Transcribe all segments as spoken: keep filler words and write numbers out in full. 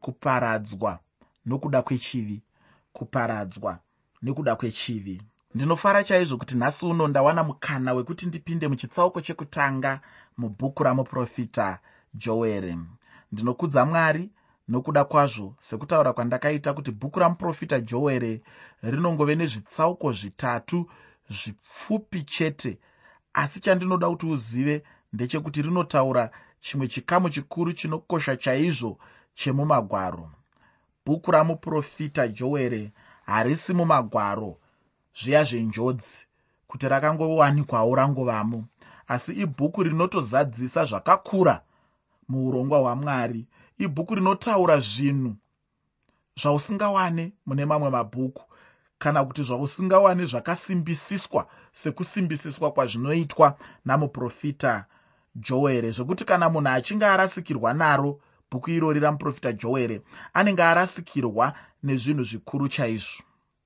kuparadzwa nokuda kwechivi, kuparadzwa nekuda kwechivi. Ndinofara chaizvo kuti nhasi uno ndawana mukana wekuti ndipinde muchitsauko chekutanga mubhuku ramuprofita Joere. Ndinokudza Mwari nokuda kwazvo sekutaura kwandakaita kuti bhuku ramuprofita Joere rinongove nezvitsauko zvitatu zvipfupi chete, asi chandinoda kuti uzive ndechekuti rinotaura chimwe chikamu chikuru chinokosha chaizvo chemumagwaro. Bhuku ramuprofita Joere harisi mumagwaro zviya zvenjodzi kuti rakangowanikwawo rangovamo, asi ibhuku rinotozadzisa zvakakura muurongwa hwaMwari. Ibhuku rinotaura zvinhu zvausingawane mune mamwe mabhuku, kana kuti zvausingawane zvakasimbisiswa sekusimbisiswa kwazvinoitwa namuprofita Joere, zvokuti kana munhu achinge arasikirwa naro bhuku irori ramuprofita Joere anenge arasikirwa nezvinhu zvikuru chaizvo.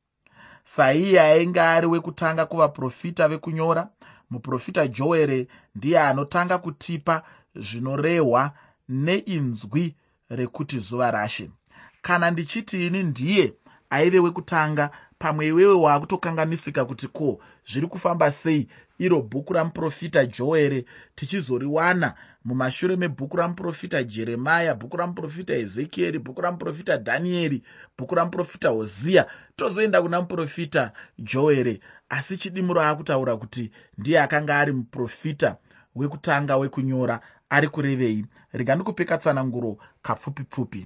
Saiye ainge ari wekutanga kuvaprofita vekunyora. Muprofita Joere ndiye anotanga kutipa zvinorehwa neinzwi rekuti zuva rashe. Kana ndichiti ini ndiye aive wekutanga, pamwe iwewe wakutokanganisika kuti ko zviri kufamba sei iro bhuku ramuprofita Joere tichizoriwana mumashure mebhuku ramuprofita Jeremia, bhuku ramuprofita Ezekieri, bhuku ramuprofita Dhanieri, bhuku ramuprofita Hosea, tozoenda kuna muprofita Joere. Asi chidimuro akutaura kuti ndiye akanga ari muprofita wekutanga wekunyora. Ari kurevei? Rega ndikupeka tsananguro kapfupi pfupi.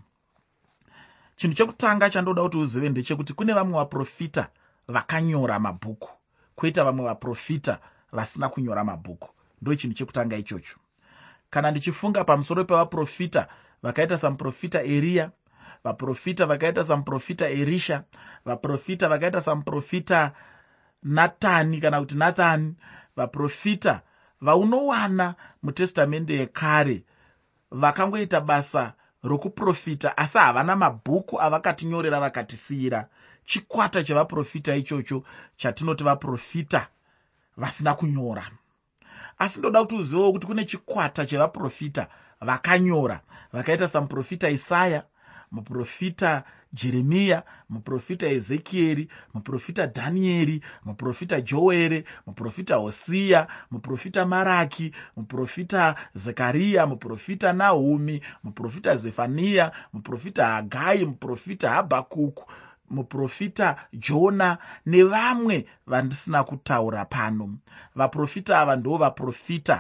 Chinhu chekutanga chandoda kuti uzive ndechekuti kune vamwe vaprofita vakanyora mabhuku, koita vamwe vaprofita vasina kunyora mabhuku. Ndo chinhu chekutanga ichocho. Kana ndichifunga pamusoro pevaprofita vakaita samuprofita Eria, vaprofita vakaita samuprofita Erisha, vaprofita vakaita samuprofita Natani kana kuti Nathani, vaprofita vaunowana mutestamende yekare vakangoita basa rokuprofita asi havana mabhuku avakatinyorera vakatisiyira. Chikwata chevaprofita ichocho chatinoti vaprofita vasina kunyora. Asi ndoda kuti uzivewo kuti kune chikwata chevaprofita vakanyora vakaita samuprofita Isaya, muprofita Jeremia, muprofita Ezekieri, muprofita Dhanieri, muprofita Joere, muprofita Hosea, muprofita Maraki, muprofita Zekaria, muprofita Nahumi, muprofita Zefania, muprofita Hagai, muprofita Habakuku, muprofita Jona nevamwe vandisina kutaura pano. Vaprofita ava ndo vaprofita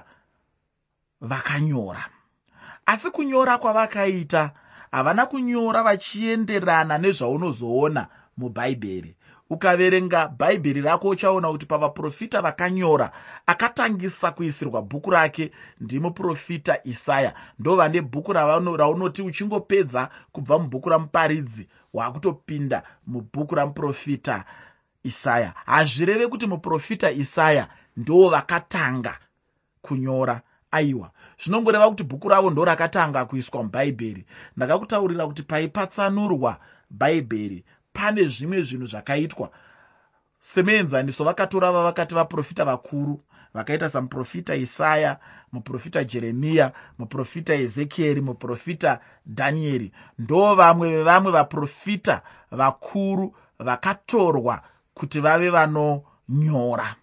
vakanyora. Asi kunyora kwavakaita havana kunyora vachienderana nezvaunozoona mubhaibheri. Ukaverenga bhaibheri rako uchaona kuti pavaprofita vakanyora akatangisa kuisirwa bhuku rake ndimuprofita Isaya. Ndo vane bhuku raunoti uchingopedza kubva mubhuku ramuparidzi wakutopinda mubhuku ramuprofita Isaya. Hazvireve kuti muprofita Isaya ndo vakatanga kunyora. Aiwa, zvinongoreva kuti bhuku ravo ndo rakatanga kuiswa mubhaibheri. Ndakakutaurira kuti paipatsanurwa bhaibheri pane zvimwe zvinhu zvakaitwa semuenzaniso. Vakatora vavakati vaprofita vakuru vakaita samuprofita Isaya, muprofita Jeremia, muprofita Ezekieri, muprofita Dhanieri. Ndo vamwe vevamwe vaprofita vakuru vakatorwa kuti vave vanonyora.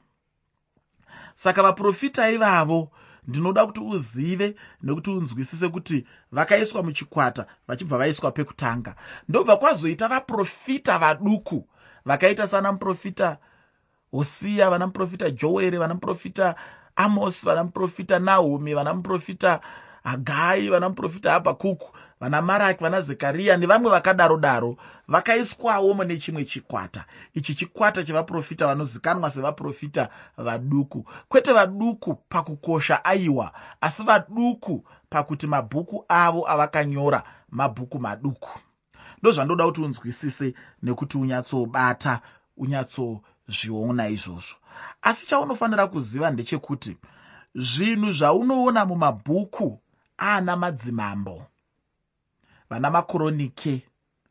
Saka vaprofita ivavo ndinoda kuti uzive nekuti unzwisise kuti vakaiswa muchikwata vachibva vaiswa pekutanga. Ndobva kwazoita vaprofita vaduku vakaita sana muprofita Hosea, vana muprofita Joere, vana muprofita Amos, vana muprofita Nahumi, vana muprofita Hagai, vana muprofita Habakuku, vana Maraki, vana Zekaria nevamwe vakadaro daro vakaiswawo mune chimwe chikwata. Ichi chikwata chevaprofita vanozikanwa sevaprofita vaduku. Kwete vaduku pakukosha aiwa, asi vaduku pakuti mabhuku avo avakanyora mabhuku maduku. Ndo zvandoda kuti unzwisise nekuti unyatsobata, unyatsozviona izvozvo. Asi chaunofanira kuziva ndechekuti zvinhu zvaunoona mumabhuku ana madzimambo, vana makoronike,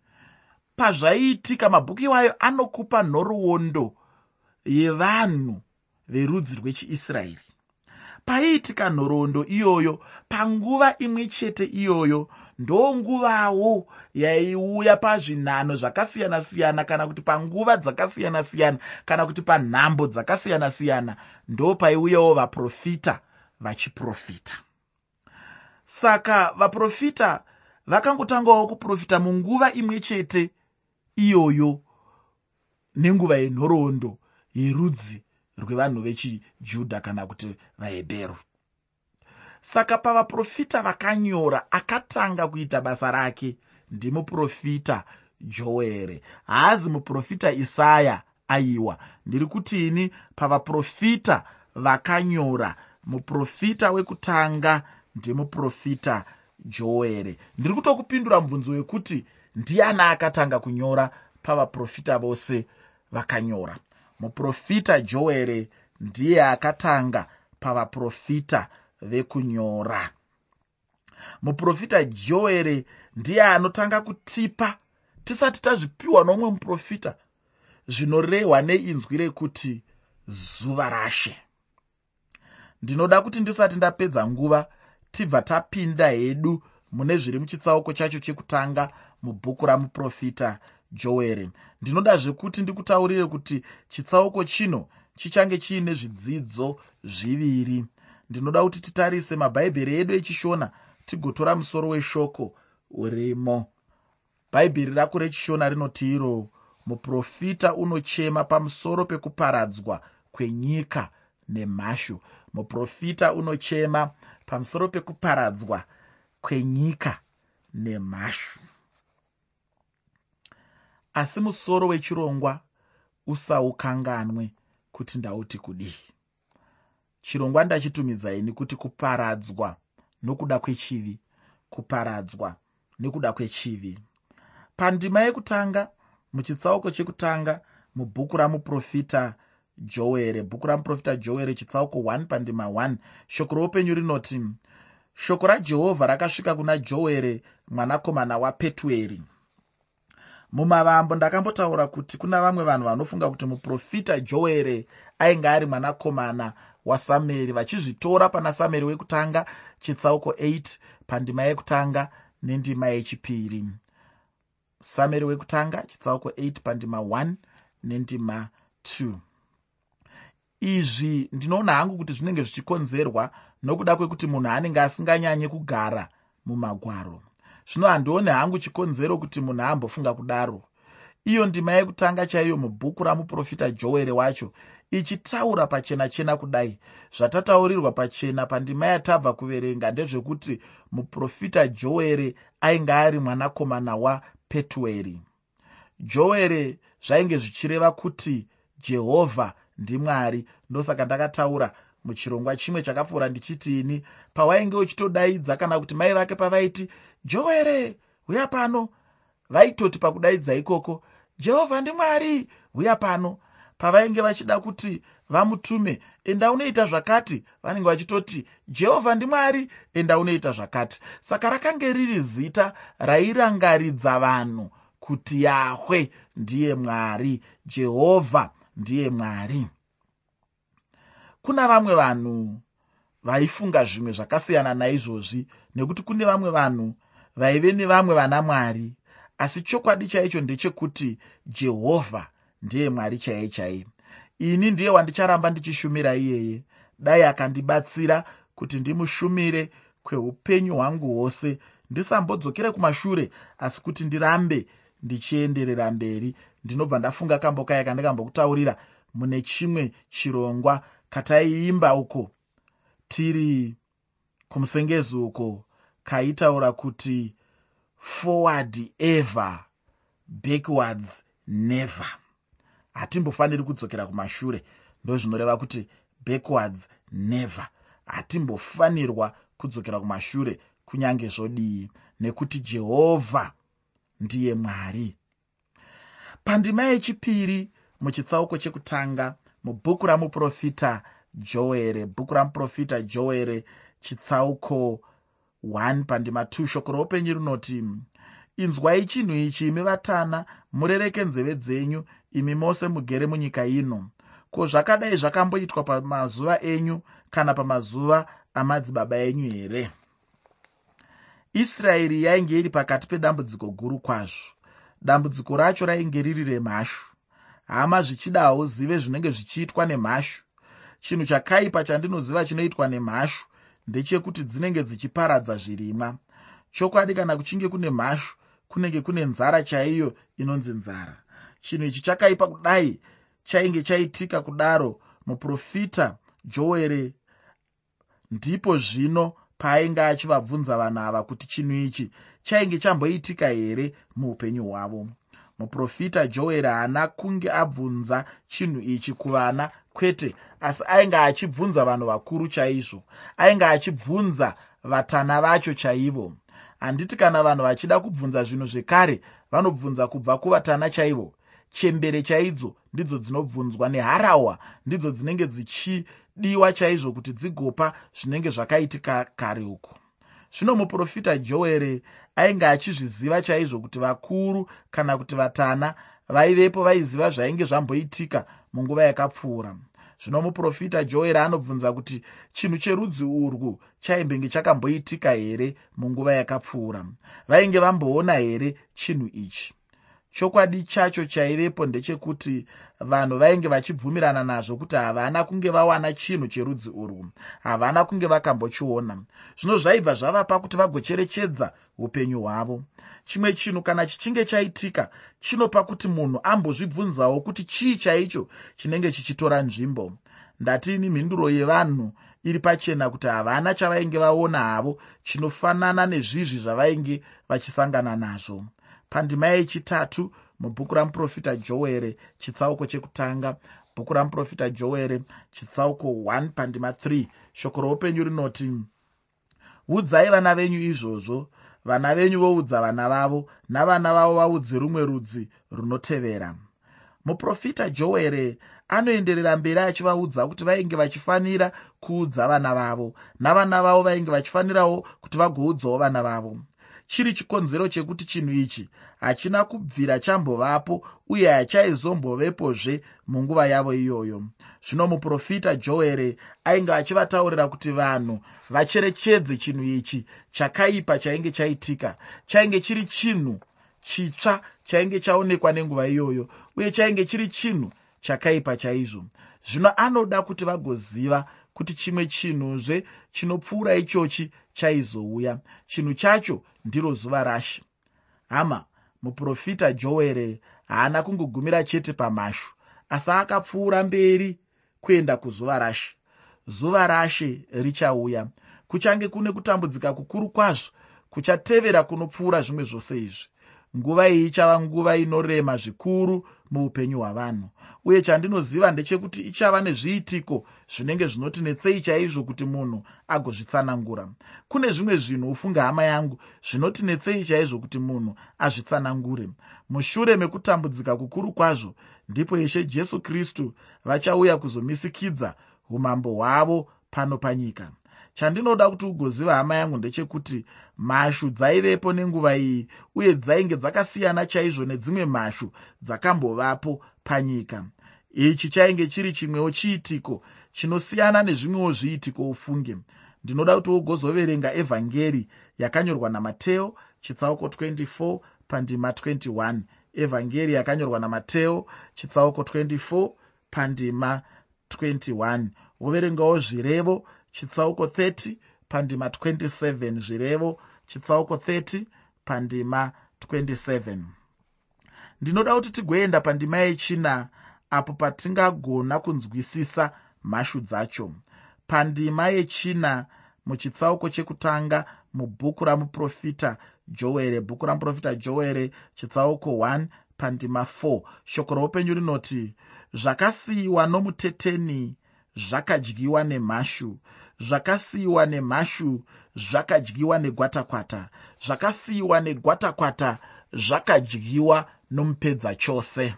pazvaiitika mabhuku iwayo anokupa nhoroondo yevanhu verudzi rwechiIsraeri. Paiitika nhoroondo iyoyo panguva imwe chete iyoyo ndonguvawo yaiuya pazvinhano zvakasiyana-siyana kana kuti panguva dzakasiyana-siyana kana kuti panhambo dzakasiyana-siyana, ndo paiuyawo vaprofita vachiprofita. Saka vaprofita vakangotangawo kuprofita munguva imwe chete iyoyo nenguva yenhoroondo yerudzi rwevanhu vechijudha kana kuti vaHebheru. Saka pavaprofita vakanyora akatanga kuita basa rake ndimuprofita Joere. Haazi muprofita Isaya aiwa. Ndiri kuti ini pavaprofita vakanyora, muprofita wekutanga ndimuprofita Joere. Ndiri kutokupindura mubvunzo wekuti ndiani akatanga kunyora pavaprofita vose vakanyora. Muprofita Joere ndiye akatanga pavaprofita vekunyora. Muprofita Joere ndiye anotanga kutipa, tisati tazvipiwa nomwe muprofita, zvinorehwa neinzwi rekuti zuva rashe. Ndinoda kuti ndisati ndapedza nguva tibva tapinda hedu mune zviri muchitsauko chacho chekutanga mubhuku ramuprofita Joere. Ndinoda zvekuti ndikutaurire kuti chitsauko chino chichange chiine zvidzidzo zviviri. Ndinoda kuti titarise mabhaibheri edu echishona tigotora musoro weshoko urimo. Bhaibheri rako rechishona rinoti iro, muprofita unochema pamusoro pekuparadzwa kwenyika nemhashu. Muprofita unochema pamusoro pekuparadzwa kwenyika nemhashu. Asi musoro wechirongwa usaukanganwe kuti ndauti kudii. Chirongwa ndachitumidza ini kuti kuparadzwa nokuda kwechivi, kuparadzwa nekuda kwechivi. Pandima yekutanga muchitsauko chekutanga mubhuku ramuprofita Joere, bhuku ramuprofita Joere chitsauko one pandima one, shoko roupenyu rinoti, shoko raJehovha rakasvika kuna Joere mwanakomana waPetueri. Mumavambo ndakambotaura kuti kuna vamwe vanhu vanofunga kuti muprofita Joere ainge ari mwanakomana waSamueri, vachizvitora pana Samueri wekutanga chitsauko eight pandima yekutanga nendima yechipiri. Samueri wekutanga chitsauko eight pandima one nendima two. Izvi ndinoona hangu kuti zvinenge zvichikonzerwa nokuda kwekuti munhu anenge asinganyanye kugara mumagwaro. Zvino handione hangu chikonzero kuti munhu ambofunga kudaro. Iyo ndima yekutanga chaiyo mubhuku ramuprofita Joere wacho ichitaura pachena chena kudai. Zvatataurirwa pachena pandima yatabva kuverenga ndezvekuti muprofita Joere ainge ari mwanakomana waPetueri. Joere zvainge zvichireva kuti Jehovha ndiMwari. Ndosaka ndakataura muchirongwa chimwe chakapfuura ndichiti ini pawainge uchitodaidza kana kuti mai vake pavaiti Joere uya pano, vaitoti pakudaidza ikoko Jehovha ndiMwari uya pano. Pavainge vachida kuti vamutume enda unoita zvakati, vanenge vachitoti Jehovha ndiMwari enda unoita zvakati. Saka rakange riri zita rairangaridza vanhu kuti Yahwe ndiye Mwari, Jehovha ndiye Mwari. Kuna vamwe vanhu vaifunga zvimwe zvakasiyana naizvozvi, nekuti kune vamwe vanhu vaive nevamwe vana Mwari, asi chokwadi chaicho ndechekuti Jehovha ndiye Mwari chaiye chaiye. Ini ndiye wandicharamba ndichishumira iyeye, dai akandibatsira kuti ndimushumire kweupenyu hwangu hwose, ndisambodzokere kumashure, asi kuti ndirambe ndichienderera mberi. Ndinobva ndafunga kambo kaya kandikambokutaurira mune chimwe chirongwa kataiimba uko tiri kumusengezi uko, kaitaura kuti forward ever, backwards never. Hatimbofaniri kudzokera kumashure, ndo zvinoreva kuti backwards never. Hatimbofanirwa kudzokera kumashure kunyange zvodii, nekuti Jehovha ndiye Mwari. Pandima yechipiri muchitsauko chekutanga mubhuku ramuprofita Joere, bhuku ramuprofita Joere chitsauko one pandima two, shoko roupenyu rinoti, inzwai chinhu ichi imi vatana, murereke nzeve dzenyu imi mose mugere munyika ino. Ko, zvakadai zvakamboitwa pamazuva enyu kana pamazuva amadzibaba enyu here? Israeri yainge iri pakati pedambudziko guru kwazvo. Dambudziko racho rainge riri remhashu. Hama, zvichidawo zive zvinenge zvichiitwa nemhashu. Chinhu chakaipa chandinoziva chinoitwa nemhashu ndechekuti dzinenge dzichiparadza zvirimwa. Chokwadi, kana kuchinge kune mhashu kunenge kune nzara chaiyo inonzi nzara. Chinhu ichi chakaipa kudai chainge chaitika kudaro muprofita Joere. Ndipo zvino paainge achivabvunza vanhu ava kuti chinhu ichi chainge chamboitika here muupenyu hwavo. Muprofita Joere haana kunge abvunza chinhu ichi kuvana, kwete, asi ainge achibvunza vanhu vakuru chaizvo. Ainge achibvunza vatana vacho chaivo. Handiti kana vanhu vachida kubvunza zvinhu zvekare vanobvunza kubva kuvatana chaivo. Chembere chaidzo ndidzo dzinobvunzwa, neharahwa ndidzo dzinenge dzichidiwa chaizvo kuti dzigopa zvinenge zvakaitika kare uko. Zvino muprofita Joere ainge achizviziva chaizvo kuti vakuru kana kuti vatana vaivepo vaiziva zvainge zvamboitika munguva yakapfuura. Zvino muprofita Joere anobvunza kuti chinhu cherudzi urwu chaimbenge chakamboitika here munguva yakapfuura. Vainge vamboona here chinhu ichi? Chokwadi chacho chaivepo ndechekuti vanhu vainge vachibvumirana nazvo kuti havana kunge vawana chinhu cherudzi urwu, havana kunge vakambochiona. Zvino zvaibva zvavapa kuti vagocherechedza upenyu hwavo. Chimwe chinhu kana chichinge chaitika, chinopa kuti munhu ambozvibvunzawo kuti chii chaicho chinenge chichitora nzvimbo. Ndatini mhinduro yevanhu iri pachena kuti havana chavainge vaona havo chinofanana nezvizvi zvavainge vachisangana nazvo. Pandima yechitatu mubhuku ramuprofita Joere chitsauko chekutanga, bhuku ramuprofita Joere chitsauko one pandima three, shoko roupenyu rinoti, udzai vana venyu izvozvo, vana venyu voudza vana vavo, navana vavo vaudze rumwe rudzi runotevera. Muprofita Joere anoenderera mberi achivaudza kuti vainge vachifanira kuudza vana vavo, navana vavo vainge vachifanirawo kuti vagoudzawo vana vavo. Chiri chikonzero chekuti chinhu ichi hachina kubvira chambovapo uye hachaizombovepozve munguva yavo iyoyo. Zvino muprofita Joere ainge achivataurira kuti vanhu vacherechedze chinhu ichi chakaipa chainge chaitika. Chainge chiri chinhu chitsva chainge chaonekwa nenguva iyoyo, uye chainge chiri chinhu chakaipa chaizvo. Zvino anoda kuti vagoziva kuti chimwe chinhuzve chinopfuura ichochi chaizouya. Chinhu chacho ndiro zuva raShe. Hama, muprofita Joere haana kungogumira chete pamhashu, asi akapfuura mberi kuenda kuzuva raShe. Zuva raShe richauya. Kuchange kune kutambudzika kukuru kwazvo kuchatevera kunopfuura zvimwe zvose izvi. Nguva iyi ichava nguva inorema zvikuru muupenyu hwavanhu, uye chandinoziva ndechekuti ichava nezviitiko zvinenge zvinoti netsei chaizvo kuti munhu agozvitsanangura. Kune zvimwe zvinhu, ufunge hama yangu, zvinoti netsei chaizvo kuti munhu azvitsanangure. Mushure mekutambudzika kukuru kwazvo ndipo Ishe Jesu Kristu vachauya kuzomisikidza umambo hwavo pano panyika. Chandinoda kuti ugoziva hama yangu ndechekuti mhashu dzaivepo nenguva iyi, uye dzainge dzakasiyana chaizvo nedzimwe mhashu dzakambovapo panyika. Ichi chainge chiri chimwewo chiitiko chinosiyana nezvimwewo zviitiko. Ufunge, ndinoda kuti ugozoverenga evhangeri yakanyorwa naMateo chitsauko twenty-four pandima twenty-one. Evhangeri yakanyorwa naMateo chitsauko twenty-four pandima twenty-one. Uverengawo zvirevo chitsauko thirty pandima twenty-seven. Zvirevo chitsauko thirty pandima twenty-seven. Ndinoda kuti tigoenda pandima yechina apo patingagona kunzwisisa mhashu dzacho. Pandima yechina muchitsauko chekutanga mubhuku ramuprofita Joere, bhuku ramuprofita Joere chitsauko one pandima four, shoko roupenyu rinoti, zvakasiyiwa nomuteteni zvakadyiwa nemhashu, zvakasiyiwa nemhashu zvakadyiwa negwatakwata, zvakasiyiwa negwatakwata zvakadyiwa nomupedza chose.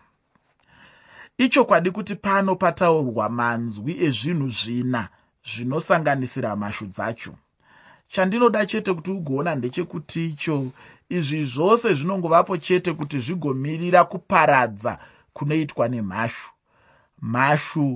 Ichokwadi kuti pano pataurwa manzwi ezvinhu zvina zvinosanganisira mhashu dzacho. Chandinoda chete kuti ugoona ndechekuti icho izvi zvose zvinongovapo chete kuti zvigomirira kuparadza kunoitwa nemhashu. Mhashu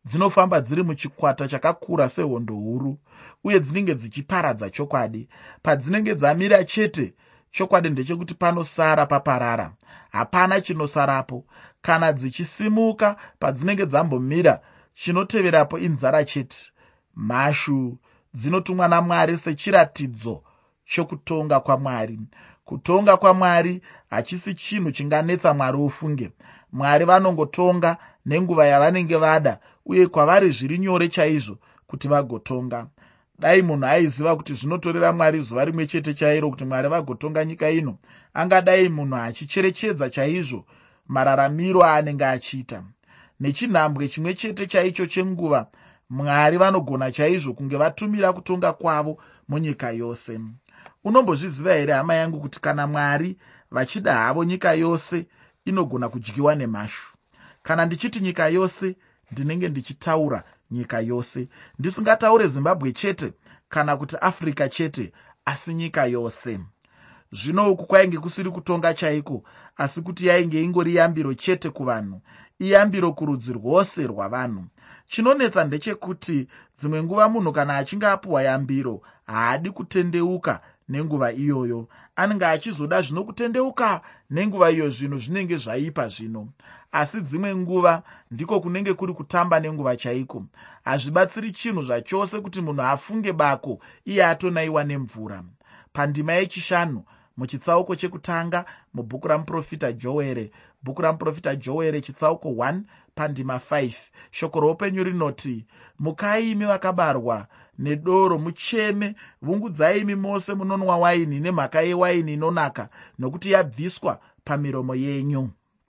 dzinofamba dziri muchikwata chakakura sehondo huru, uye dzinenge dzichiparadza chokwadi. Padzinenge dzamira chete, chokwadi ndechekuti panosara paparara, hapana chinosarapo. Kana dzichisimuka padzinenge dzambomira, chinoteverapo inzara chete. Mhashu dzinotumwa naMwari sechiratidzo chokutonga kwaMwari. Kutonga kwaMwari hachisi chinhu chinganetsa Mwari ufunge. Mwari vanongotonga nenguva yavanenge vada, uye kwavari zviri nyore chaizvo kuti vagotonga. Dai munhu aiziva kuti zvinotorera Mwari zuva rimwe chete chairo kuti Mwari vagotonga nyika ino, angadai munhu achicherechedza chaizvo mararamiro aanenge achiita. Nechinhambwe chimwe chete chaicho chenguva, Mwari vanogona chaizvo kunge vatumira kutonga kwavo munyika yose. Unombozviziva here hama yangu kuti kana Mwari vachida havo nyika yose inogona kudyiwa nemhashu? Kana ndichiti nyika yose, ndinenge ndichitaura nyika yose, ndisingataure Zimbabwe chete kana kuti Afrika chete, asi nyika yose. Zvino uku kwainge kusiri kutonga chaiko, asi kuti yainge ingori yambiro chete kuvanhu, iyambiro kurudzi rwose rwavanhu. Chinonetsa ndechekuti dzimwe nguva munhu kana achinge apuwa yambiro haadi kutendeuka nenguva iyoyo, anenge achizoda zvino kutendeuka nenguva iyo zvinhu zvinenge zvaipa zvino. Asi dzimwe nguva ndiko kunenge kuri kutamba nenguva chaiko. Hazvibatsiri chinhu zvachose kuti munhu afunge bako iye atonaiwa nemvura. Pandima yechishanu muchitsauko chekutanga mubhuku ramuprofita Joere, bhuku ramuprofita Joere chitsauko one pandima five, shoko roupenyu rinoti, mukai imi vakabarwa nedoro, mucheme, vungudzai imi mose munonwa waini nemhaka yewaini inonaka, nokuti yabviswa pamiromo yenyu.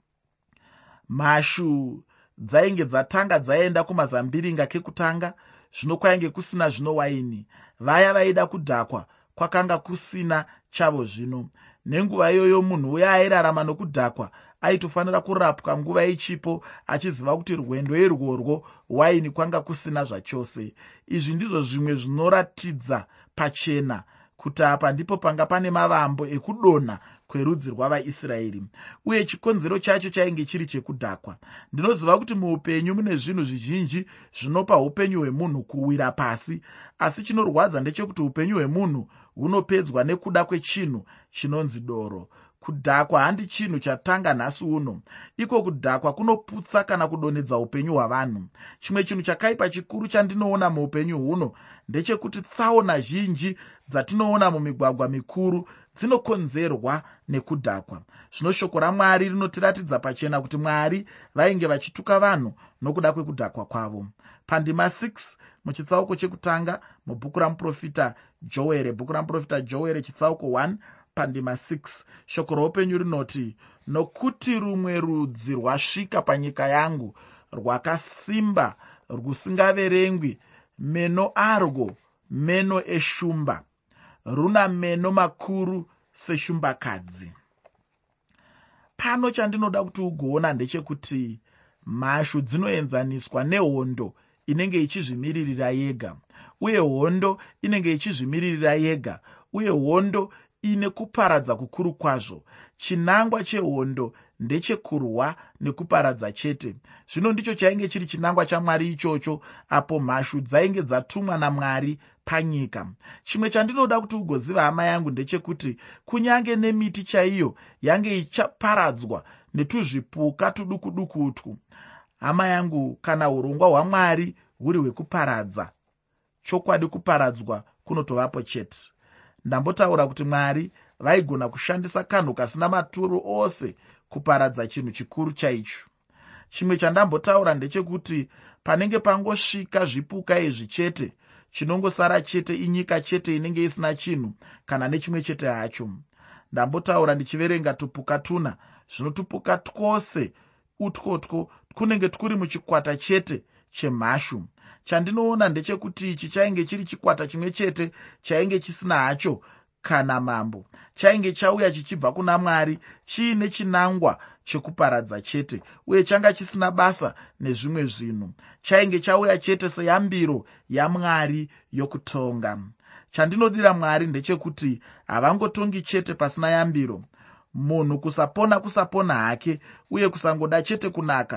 Mhashu dzainge dzatanga dzaenda kumazambiringa kekutanga, zvino kwainge kusina zvino waini. Vaya vaida kudhakwa kwakanga kusina chavo zvino. Nenguva iyoyo munhu uya airarama nokudhakwa aitofanira kurapwa nguva ichipo, achiziva kuti rwendo irworwo waini kwanga kusina zvachose. Izvi ndizvo zvimwe zvinoratidza pachena kuti apa ndipo panga pane mavambo ekudonha kwerudzi rwavaIsraeri, uye chikonzero chacho chainge chiri chekudhakwa. Ndinoziva kuti muupenyu mune zvinhu zvizhinji zvinopa upenyu hwemunhu kuwira pasi, asi chinorwadza ndechekuti upenyu hwemunhu hunopedzwa nekuda kwechinhu chinonzi doro. Kudhakwa handi chinhu chatanga nhasi uno. Iko kudhakwa kunoputsa kana kudonhedza upenyu hwavanhu. Chimwe chinhu chakaipa chikuru chandinoona muupenyu huno ndechekuti tsaona zhinji dzatinoona mumigwagwa mikuru dzinokonzerwa nekudhakwa. Zvino shoko raMwari rinotiratidza pachena kuti Mwari vainge vachituka vanhu nokuda kwekudhakwa kwavo. Pandima six muchitsauko chekutanga mubhuku ramuprofita Joere, bhuku ramuprofita Joere chitsauko one pandima six, shoko roupenyu rinoti, nokuti rumwe rudzi rwasvika panyika yangu, rwakasimba rwusingaverengwi, meno arwo meno eshumba, runa meno makuru seshumbakadzi. Pano chandinoda kuti ugoona ndechekuti mhashu dzinoenzaniswa nehondo inenge ichizvimiririra yega, uye hondo inenge ichizvimiririra yega, uye hondo ine kuparadza kukuru kwazvo. Chinangwa chehondo ndechekurwa nekuparadza chete. Zvino ndicho chainge chiri chinangwa chaMwari ichocho, apo mhashu dzainge dzatumwa naMwari panyika. Chimwe chandinoda kuti ugoziva hama yangu ndechekuti kunyange nemiti chaiyo yange ichaparadzwa netuzvipuka tuduku-duku utwu. Hama yangu, kana urongwa hwaMwari huri hwekuparadza, chokwadi kuparadzwa kunotovapo chete. Ndambotaura kuti Mwari vaigona kushandisa kanhu kasina maturo ose kuparadza chinhu chikuru chaicho. Chimwe chandambotaura ndechekuti panenge pangosvika zvipuka izvi chete, chinongosara chete inyika chete inenge isina chinhu kana nechimwe chete hacho. Ndambotaura ndichiverenga tupuka tuna, zvino tupuka twose utwotwo kunenge twuri muchikwata chete chemhashu. Chandinoona ndechekuti ichi chainge chiri chikwata chimwe chete chainge chisina hacho kana mambo. Chainge chauya chichibva kuna Mwari chiine chinangwa chekuparadza chete, uye changa chisina basa nezvimwe zvinhu. Chainge chauya chete seyambiro yaMwari yokutonga. Chandinodira Mwari ndechekuti havangotongi chete pasina yambiro. Munhu kusapona kusapona hake, uye kusangoda chete kunaka,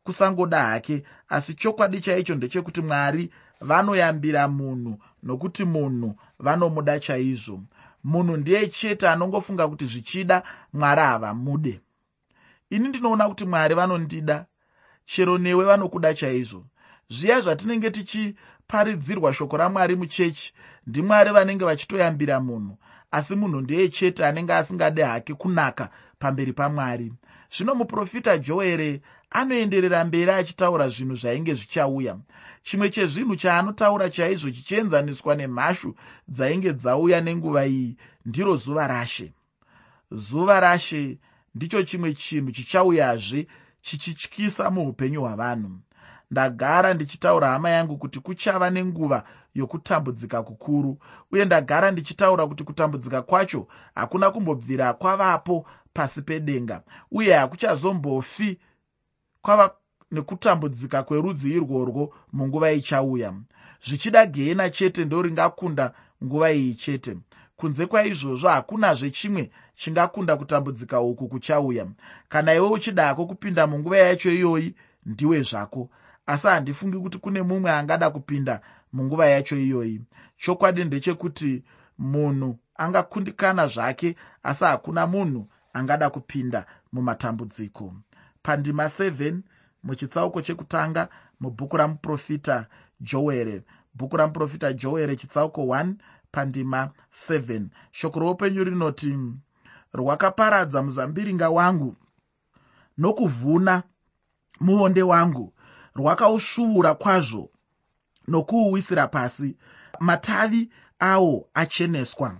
kusangoda hake, asi chokwadi chaicho ndechekuti Mwari vanoyambira munhu, nokuti munhu vanomuda chaizvo. Munhu ndiye chete anongofunga kuti zvichida Mwari havamude. Ini ndinoona kuti Mwari vanondida, chero newe vanokuda chaizvo. Zviya zvatinenge tichiparidzirwa shoko raMwari muchechi, ndiMwari vanenge vachitoyambira munhu, asi munhu ndiye chete anenge asingade hake kunaka pamberi paMwari. Zvino muprofita Joere anoenderera mberi achitaura zvinhu zvainge zvichauya. Chimwe chezvinhu chaanotaura chaizvo chichienzaniswa nemhashu dzainge dzauya nenguva iyi ndiro zuva raShe. Zuva raShe ndicho chimwe chinhu chichauyazve chichityisa muupenyu hwavanhu. Ndagara ndichitaura hama yangu kuti kuchava nenguva yokutambudzika kukuru, uye ndagara ndichitaura kuti kutambudzika kwacho hakuna kumbobvira kwavapo pasi pedenga, uye hakuchazombofi kwava nekutambudzika kwerudzi irworwo munguva ichauya. Zvichida gehena chete ndo ringakunda nguva iyi chete. Kunze kwaizvozvo hakunazve chimwe chingakunda kutambudzika uku kuchauya. Kana iwe uchida hako kupinda munguva yacho iyoyi, ndiwe zvako, asi handifungi kuti kune mumwe angada kupinda munguva yacho iyoyi. Chokwadi ndechekuti munhu angakundikana zvake, asi hakuna munhu angada kupinda mumatambudziko. Pandima seven muchitsauko chekutanga mubhuku ramuprofita Joere. Bhuku ramuprofita Joere chitsauko one pandima seven. Shoko roupenyu rinoti, rwakaparadza muzambiringa wangu nokuvhuna muonde wangu, rwakausvuura kwazvo nokuuwisira pasi, matavi awo acheneswa.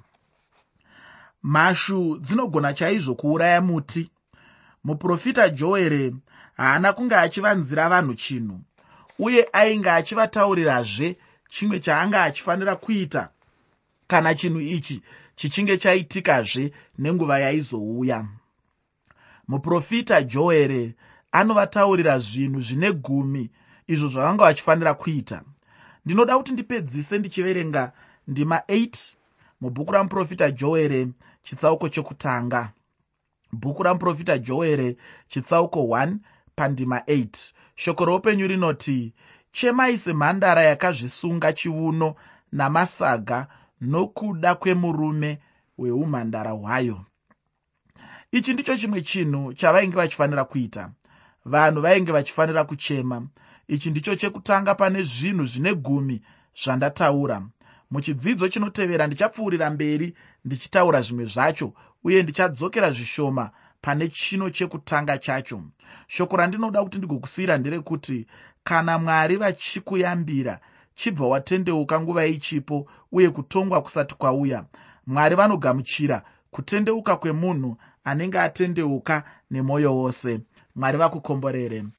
Mhashu dzinogona chaizvo kuuraya muti. Muprofita Joere haana kunge achivanzira vanhu chinhu, uye ainge achivataurirazve chimwe chaanga achifanira kuita kana chinhu ichi chichinge chaitikazve nenguva yaizouya. Muprofita Joere anovataurira zvinhu zvine gumi izvo zvavanga vachifanira kuita. Ndinoda kuti ndipedzise ndichiverenga ndima eight mubhuku ramuprofita Joere chitsauko chekutanga. Bhuku ramuprofita Joere chitsauko one pandima eight. Shoko roupenyu rinoti, chemai semhandara yakazvisunga chiuno namasaga nokuda kwemurume weumhandara hwayo. Ichi ndicho chimwe chinhu chavainge vachifanira kuita. Vanhu vainge vachifanira kuchema. Ichi ndicho chekutanga pane zvinhu zvine gumi zvandataura. Muchidzidzo chinotevera ndichapfuurira mberi ndichitaura zvimwe zvacho, uye ndichadzokera zvishoma pane chino chekutanga chacho. Shoko randinoda kuti ndigokusiyira nderekuti, kana Mwari vachikuyambira, chibva watendeuka nguva ichipo uye kutongwa kusati kwauya, Mwari vanogamuchira kutendeuka kwemunhu anenge atendeuka nemwoyo wose. Mwari vakukomborere.